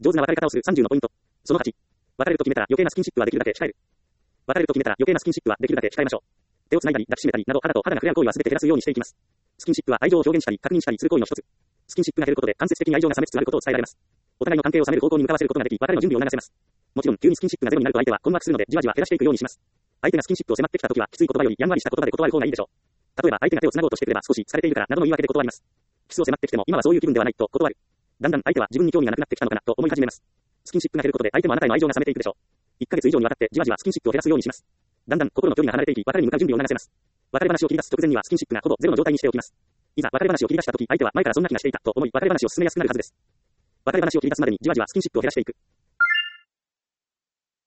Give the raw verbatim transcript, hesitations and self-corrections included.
上手な別れ方をするさんじゅうのポイント。そのはち。別れると決めたら余計なスキンシップはできるだけ控える。別れると決めたら余計なスキンシップはできるだけ控えましょう。手を繋いだり抱きしめたりなど肌と肌が触れ合う行為は全て減らすようにしていきます。スキンシップは愛情を表現したり確認したりする行為の一つ。スキンシップが減ることで間接的に愛情が冷めつつあることを伝えられます。お互いの関係を冷める方向に向かわせることができ、別れの準備を促せます。もちろん急にスキンシップがゼロになると相手は困惑するのでじわじわ減らしていくようにします。相手がスキンシップを迫ってきたときはきつい言葉よりやんわりした言葉で断る方がいいでしょう。例えば相手が手を繋ごうとしてくれば少し疲れているからなどの言い訳で断ります。キスを迫ってきても今はそういう気分ではないと断る。だんだん相手は自分に興味がなくなってきたのかなと思い始めます。スキンシップが減ることで相手もあなたへの愛情が冷めていくでしょう。いっかげつ以上にわたってじわじわスキンシップを減らすようにします。だんだん心の距離が離れていき別れに向かう準備を促せます。別れ話を切り出す直前にはスキンシップがほぼゼロの状態にしておきます。いざ別れ話を切り出したとき相手は前からそんな気がしていたと思い別れ話を進めやすくなるはずです。別れ話を切り出すまでにじわじわスキンシップを減らしていく。